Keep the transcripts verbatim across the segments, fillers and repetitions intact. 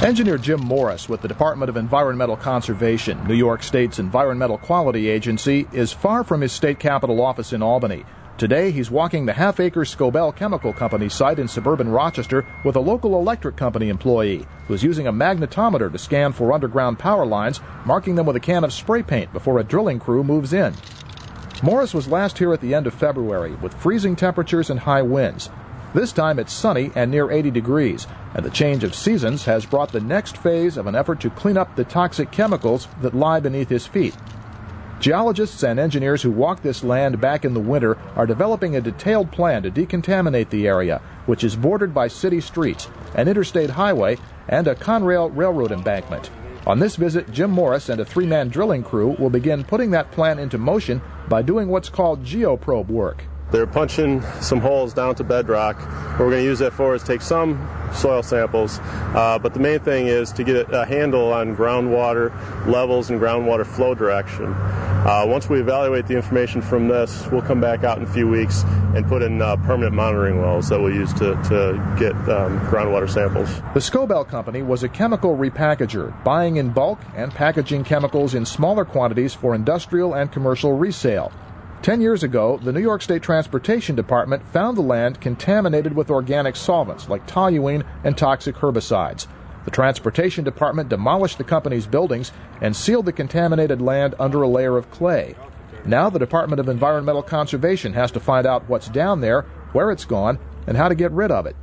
Engineer Jim Morris with the Department of Environmental Conservation, New York State's Environmental Quality Agency, is far from his state capitol office in Albany. Today, he's walking the half-acre Scobell Chemical Company site in suburban Rochester with a local electric company employee who's using a magnetometer to scan for underground power lines, marking them with a can of spray paint before a drilling crew moves in. Morris was last here at the end of February with freezing temperatures and high winds. This time it's sunny and near eighty degrees, and the change of seasons has brought the next phase of an effort to clean up the toxic chemicals that lie beneath his feet. Geologists and engineers who walked this land back in the winter are developing a detailed plan to decontaminate the area, which is bordered by city streets, an interstate highway, and a Conrail railroad embankment. On this visit, Jim Morris and a three-man drilling crew will begin putting that plan into motion by doing what's called geoprobe work. They're punching some holes down to bedrock. What we're going to use that for is take some soil samples, uh, but the main thing is to get a handle on groundwater levels and groundwater flow direction. Uh, once we evaluate the information from this, we'll come back out in a few weeks and put in uh, permanent monitoring wells that we'll use to, to get um, groundwater samples. The Scobell Company was a chemical repackager, buying in bulk and packaging chemicals in smaller quantities for industrial and commercial resale. Ten years ago, the New York State Transportation Department found the land contaminated with organic solvents like toluene and toxic herbicides. The Transportation Department demolished the company's buildings and sealed the contaminated land under a layer of clay. Now the Department of Environmental Conservation has to find out what's down there, where it's gone, and how to get rid of it.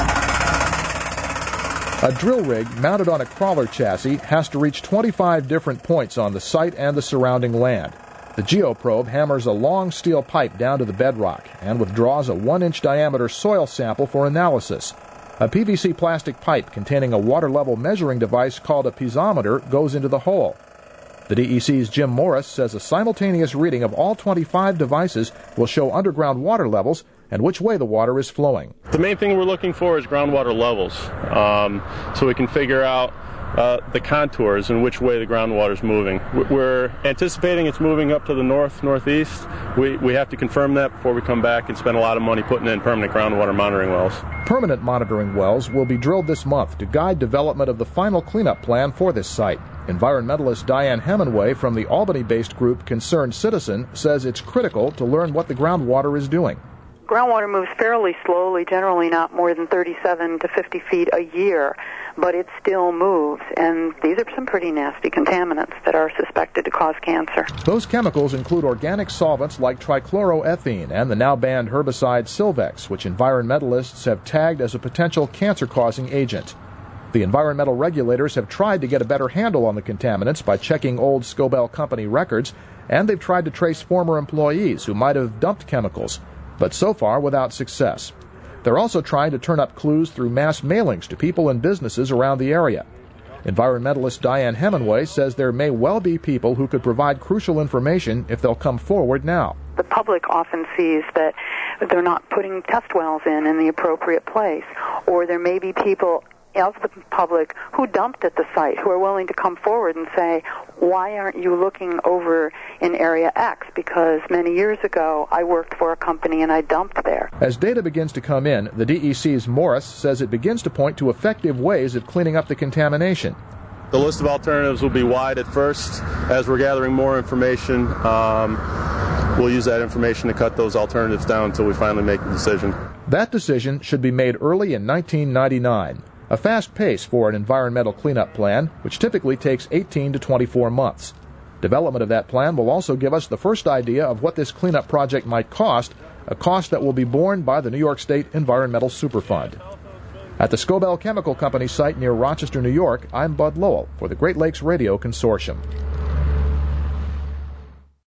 A drill rig mounted on a crawler chassis has to reach twenty-five different points on the site and the surrounding land. The geoprobe hammers a long steel pipe down to the bedrock and withdraws a one-inch diameter soil sample for analysis. A P V C plastic pipe containing a water level measuring device called a piezometer goes into the hole. The D E C's Jim Morris says a simultaneous reading of all twenty-five devices will show underground water levels and which way the water is flowing. The main thing we're looking for is groundwater levels, um, so we can figure out Uh, the contours and which way the groundwater is moving. We're anticipating it's moving up to the north, northeast. We, we have to confirm that before we come back and spend a lot of money putting in permanent groundwater monitoring wells. Permanent monitoring wells will be drilled this month to guide development of the final cleanup plan for this site. Environmentalist Diane Hemingway from the Albany-based group Concerned Citizen says it's critical to learn what the groundwater is doing. Groundwater moves fairly slowly, generally not more than thirty-seven to fifty feet a year, but it still moves, and these are some pretty nasty contaminants that are suspected to cause cancer. Those chemicals include organic solvents like trichloroethene and the now-banned herbicide Silvex, which environmentalists have tagged as a potential cancer-causing agent. The environmental regulators have tried to get a better handle on the contaminants by checking old Scobell Company records, and they've tried to trace former employees who might have dumped chemicals, but so far without success. They're also trying to turn up clues through mass mailings to people and businesses around the area. Environmentalist Diane Hemingway says there may well be people who could provide crucial information if they'll come forward now. The public often sees that they're not putting test wells in in the appropriate place, or there may be people of the public who dumped at the site who are willing to come forward and say, why aren't you looking over in area X? Because many years ago I worked for a company and I dumped there. As data begins to come in, the D E C's Morris says it begins to point to effective ways of cleaning up the contamination. The list of alternatives will be wide at first. As we're gathering more information, um, we'll use that information to cut those alternatives down until we finally make the decision. That decision should be made early in nineteen ninety-nine. A fast pace for an environmental cleanup plan, which typically takes eighteen to twenty-four months. Development of that plan will also give us the first idea of what this cleanup project might cost, a cost that will be borne by the New York State Environmental Superfund. At the Scobell Chemical Company site near Rochester, New York, I'm Bud Lowell for the Great Lakes Radio Consortium.